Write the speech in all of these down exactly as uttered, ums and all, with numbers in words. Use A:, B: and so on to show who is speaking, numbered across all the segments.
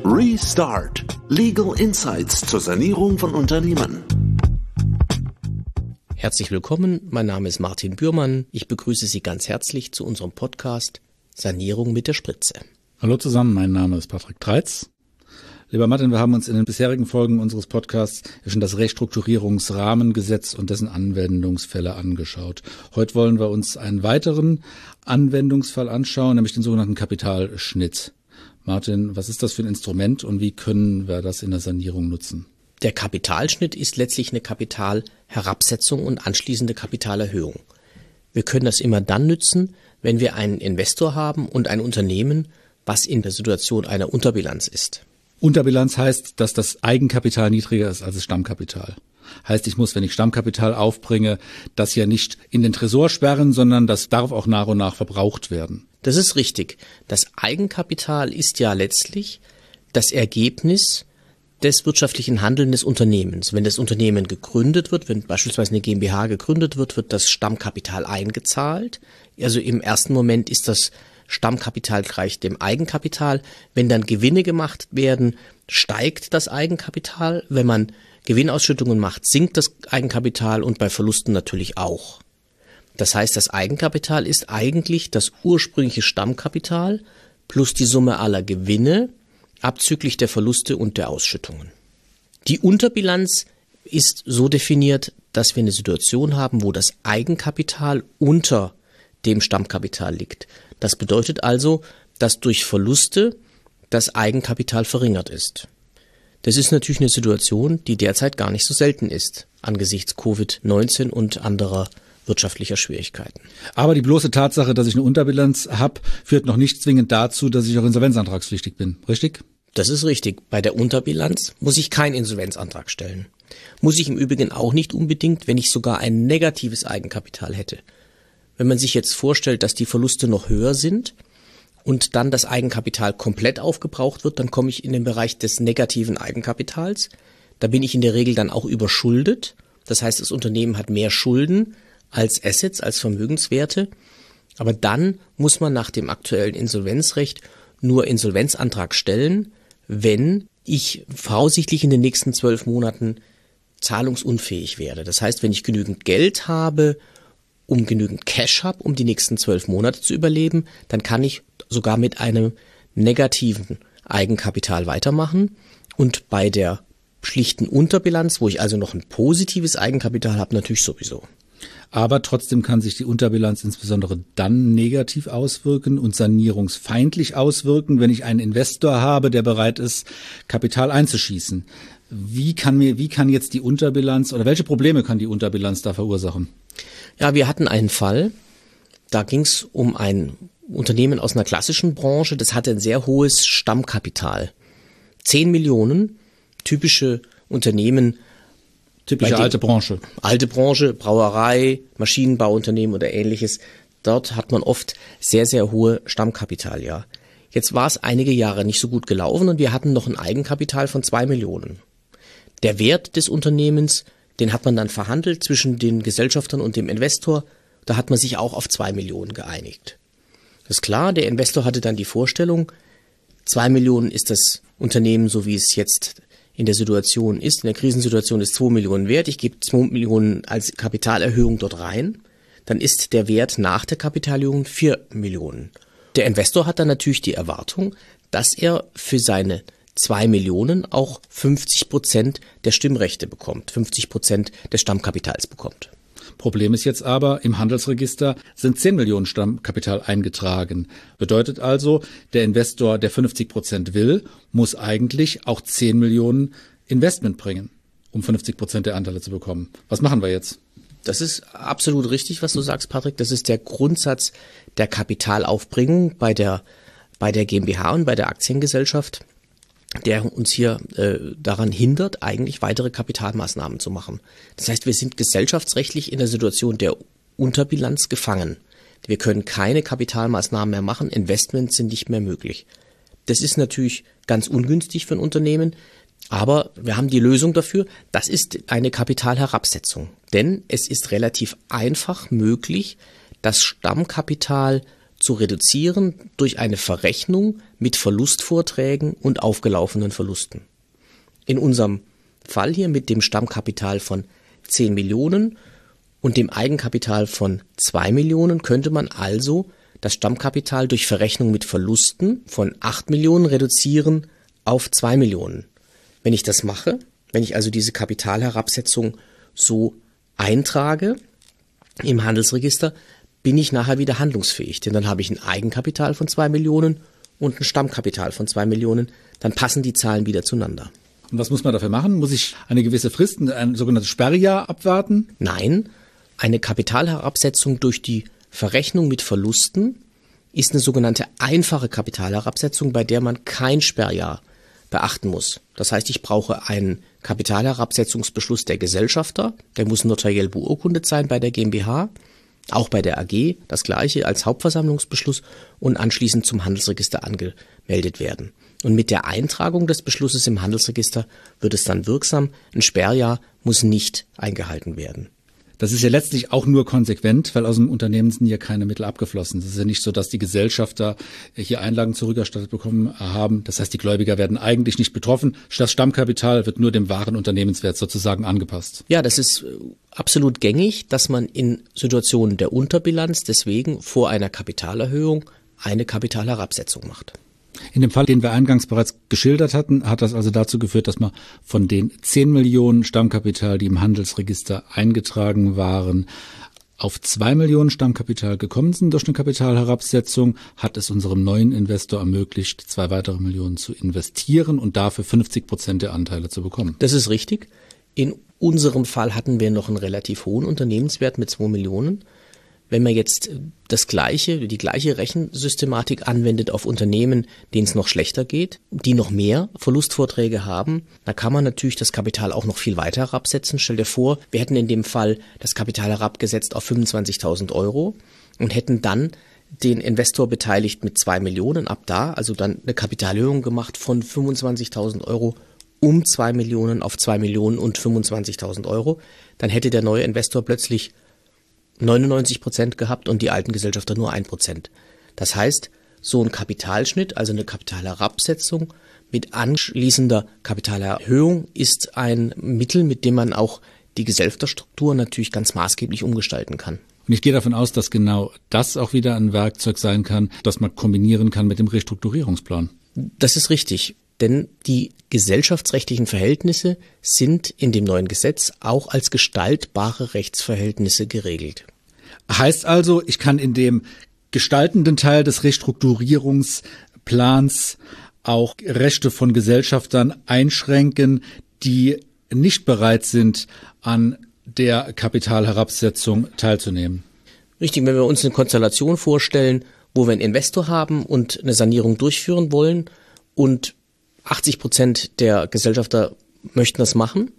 A: Restart. Legal Insights zur Sanierung von Unternehmen.
B: Herzlich willkommen, mein Name ist Martin Bührmann. Ich begrüße Sie ganz herzlich zu unserem Podcast Sanierung mit der Spritze.
C: Hallo zusammen, mein Name ist Patrick Treitz. Lieber Martin, wir haben uns in den bisherigen Folgen unseres Podcasts ja schon das Restrukturierungsrahmengesetz und dessen Anwendungsfälle angeschaut. Heute wollen wir uns einen weiteren Anwendungsfall anschauen, nämlich den sogenannten Kapitalschnitt. Martin, was ist das für ein Instrument und wie können wir das in der Sanierung nutzen?
B: Der Kapitalschnitt ist letztlich eine Kapitalherabsetzung und anschließende Kapitalerhöhung. Wir können das immer dann nützen, wenn wir einen Investor haben und ein Unternehmen, was in der Situation einer Unterbilanz ist.
C: Unterbilanz heißt, dass das Eigenkapital niedriger ist als das Stammkapital. Heißt, ich muss, wenn ich Stammkapital aufbringe, das ja nicht in den Tresor sperren, sondern das darf auch nach und nach verbraucht werden.
B: Das ist richtig. Das Eigenkapital ist ja letztlich das Ergebnis des wirtschaftlichen Handelns des Unternehmens. Wenn das Unternehmen gegründet wird, wenn beispielsweise eine GmbH gegründet wird, wird das Stammkapital eingezahlt. Also im ersten Moment ist das Stammkapital gleich dem Eigenkapital. Wenn dann Gewinne gemacht werden, steigt das Eigenkapital. Wenn man Gewinnausschüttungen macht, sinkt das Eigenkapital und bei Verlusten natürlich auch. Das heißt, das Eigenkapital ist eigentlich das ursprüngliche Stammkapital plus die Summe aller Gewinne, abzüglich der Verluste und der Ausschüttungen. Die Unterbilanz ist so definiert, dass wir eine Situation haben, wo das Eigenkapital unter dem Stammkapital liegt. Das bedeutet also, dass durch Verluste das Eigenkapital verringert ist. Das ist natürlich eine Situation, die derzeit gar nicht so selten ist, angesichts Covid neunzehn und anderer wirtschaftlicher Schwierigkeiten.
C: Aber die bloße Tatsache, dass ich eine Unterbilanz habe, führt noch nicht zwingend dazu, dass ich auch insolvenzantragspflichtig bin, richtig?
B: Das ist richtig. Bei der Unterbilanz muss ich keinen Insolvenzantrag stellen. Muss ich im Übrigen auch nicht unbedingt, wenn ich sogar ein negatives Eigenkapital hätte. Wenn man sich jetzt vorstellt, dass die Verluste noch höher sind und dann das Eigenkapital komplett aufgebraucht wird, dann komme ich in den Bereich des negativen Eigenkapitals. Da bin ich in der Regel dann auch überschuldet. Das heißt, das Unternehmen hat mehr Schulden als Assets, als Vermögenswerte. Aber dann muss man nach dem aktuellen Insolvenzrecht nur Insolvenzantrag stellen, wenn ich voraussichtlich in den nächsten zwölf Monaten zahlungsunfähig werde. Das heißt, wenn ich genügend Geld habe, um genügend Cash habe, um die nächsten zwölf Monate zu überleben, dann kann ich sogar mit einem negativen Eigenkapital weitermachen. Und bei der schlichten Unterbilanz, wo ich also noch ein positives Eigenkapital habe, natürlich sowieso.
C: Aber trotzdem kann sich die Unterbilanz insbesondere dann negativ auswirken und sanierungsfeindlich auswirken, wenn ich einen Investor habe, der bereit ist, Kapital einzuschießen. Wie kann mir, wie kann jetzt die Unterbilanz oder welche Probleme kann die Unterbilanz da verursachen?
B: Ja, wir hatten einen Fall, da ging es um ein Unternehmen aus einer klassischen Branche, das hatte ein sehr hohes Stammkapital. Zehn Millionen, typische Unternehmen.
C: Typische alte Branche.
B: Alte Branche, Brauerei, Maschinenbauunternehmen oder ähnliches. Dort hat man oft sehr, sehr hohe Stammkapital, ja. Jetzt war es einige Jahre nicht so gut gelaufen und wir hatten noch ein Eigenkapital von zwei Millionen. Der Wert des Unternehmens, den hat man dann verhandelt zwischen den Gesellschaftern und dem Investor. Da hat man sich auch auf zwei Millionen geeinigt. Das ist klar, der Investor hatte dann die Vorstellung, zwei Millionen ist das Unternehmen, so wie es jetzt in der Situation ist. In der Krisensituation ist zwei Millionen wert. Ich gebe zwei Millionen als Kapitalerhöhung dort rein. Dann ist der Wert nach der Kapitalerhöhung vier Millionen. Der Investor hat dann natürlich die Erwartung, dass er für seine zwei Millionen auch fünfzig Prozent der Stimmrechte bekommt, fünfzig Prozent des Stammkapitals bekommt.
C: Problem ist jetzt aber, im Handelsregister sind zehn Millionen Stammkapital eingetragen. Bedeutet also, der Investor, der fünfzig Prozent will, muss eigentlich auch zehn Millionen Investment bringen, um fünfzig Prozent der Anteile zu bekommen. Was machen wir jetzt?
B: Das ist absolut richtig, was du sagst, Patrick. Das ist der Grundsatz der Kapitalaufbringung bei der, bei der GmbH und bei der Aktiengesellschaft, der uns hier äh, daran hindert, eigentlich weitere Kapitalmaßnahmen zu machen. Das heißt, wir sind gesellschaftsrechtlich in der Situation der Unterbilanz gefangen. Wir können keine Kapitalmaßnahmen mehr machen, Investments sind nicht mehr möglich. Das ist natürlich ganz ungünstig für ein Unternehmen, aber wir haben die Lösung dafür. Das ist eine Kapitalherabsetzung, denn es ist relativ einfach möglich, das Stammkapital zu reduzieren durch eine Verrechnung mit Verlustvorträgen und aufgelaufenen Verlusten. In unserem Fall hier mit dem Stammkapital von zehn Millionen und dem Eigenkapital von zwei Millionen könnte man also das Stammkapital durch Verrechnung mit Verlusten von acht Millionen reduzieren auf zwei Millionen. Wenn ich das mache, wenn ich also diese Kapitalherabsetzung so eintrage im Handelsregister, bin ich nachher wieder handlungsfähig, denn dann habe ich ein Eigenkapital von zwei Millionen und ein Stammkapital von zwei Millionen, dann passen die Zahlen wieder zueinander.
C: Und was muss man dafür machen? Muss ich eine gewisse Frist, ein sogenanntes Sperrjahr abwarten?
B: Nein, eine Kapitalherabsetzung durch die Verrechnung mit Verlusten ist eine sogenannte einfache Kapitalherabsetzung, bei der man kein Sperrjahr beachten muss. Das heißt, ich brauche einen Kapitalherabsetzungsbeschluss der Gesellschafter, der muss notariell beurkundet sein bei der GmbH, auch bei der A G das gleiche als Hauptversammlungsbeschluss und anschließend zum Handelsregister angemeldet werden. Und mit der Eintragung des Beschlusses im Handelsregister wird es dann wirksam. Ein Sperrjahr muss nicht eingehalten werden.
C: Das ist ja letztlich auch nur konsequent, weil aus dem Unternehmen sind ja keine Mittel abgeflossen. Es ist ja nicht so, dass die Gesellschafter hier Einlagen zurückerstattet bekommen haben. Das heißt, die Gläubiger werden eigentlich nicht betroffen. Das Stammkapital wird nur dem wahren Unternehmenswert sozusagen angepasst.
B: Ja, das ist absolut gängig, dass man in Situationen der Unterbilanz deswegen vor einer Kapitalerhöhung eine Kapitalherabsetzung macht.
C: In dem Fall, den wir eingangs bereits geschildert hatten, hat das also dazu geführt, dass man von den zehn Millionen Stammkapital, die im Handelsregister eingetragen waren, auf zwei Millionen Stammkapital gekommen sind durch eine Kapitalherabsetzung, hat es unserem neuen Investor ermöglicht, zwei weitere Millionen zu investieren und dafür fünfzig Prozent der Anteile zu bekommen.
B: Das ist richtig. In unserem Fall hatten wir noch einen relativ hohen Unternehmenswert mit zwei Millionen. Wenn man jetzt das gleiche, die gleiche Rechensystematik anwendet auf Unternehmen, denen es noch schlechter geht, die noch mehr Verlustvorträge haben, da kann man natürlich das Kapital auch noch viel weiter herabsetzen. Stell dir vor, wir hätten in dem Fall das Kapital herabgesetzt auf fünfundzwanzigtausend Euro und hätten dann den Investor beteiligt mit zwei Millionen ab da, also dann eine Kapitalerhöhung gemacht von fünfundzwanzigtausend Euro um zwei Millionen auf zwei Millionen und fünfundzwanzigtausend Euro. Dann hätte der neue Investor plötzlich neunundneunzig Prozent gehabt und die alten Gesellschafter nur ein Prozent. Das heißt, so ein Kapitalschnitt, also eine Kapitalherabsetzung mit anschließender Kapitalerhöhung ist ein Mittel, mit dem man auch die Gesellschafterstruktur natürlich ganz maßgeblich umgestalten kann.
C: Und ich gehe davon aus, dass genau das auch wieder ein Werkzeug sein kann, das man kombinieren kann mit dem Restrukturierungsplan.
B: Das ist richtig. Denn die gesellschaftsrechtlichen Verhältnisse sind in dem neuen Gesetz auch als gestaltbare Rechtsverhältnisse geregelt.
C: Heißt also, ich kann in dem gestaltenden Teil des Restrukturierungsplans auch Rechte von Gesellschaftern einschränken, die nicht bereit sind, an der Kapitalherabsetzung teilzunehmen.
B: Richtig, wenn wir uns eine Konstellation vorstellen, wo wir einen Investor haben und eine Sanierung durchführen wollen und achtzig Prozent der Gesellschafter möchten das machen,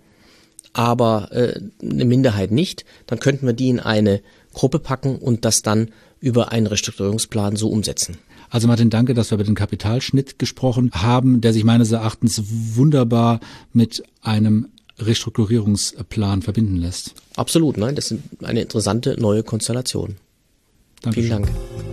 B: aber äh, eine Minderheit nicht, dann könnten wir die in eine Gruppe packen und das dann über einen Restrukturierungsplan so umsetzen.
C: Also Martin, danke, dass wir über den Kapitalschnitt gesprochen haben, der sich meines Erachtens wunderbar mit einem Restrukturierungsplan verbinden lässt.
B: Absolut, nein, das ist eine interessante neue Konstellation.
C: Dankeschön.
B: Vielen Dank.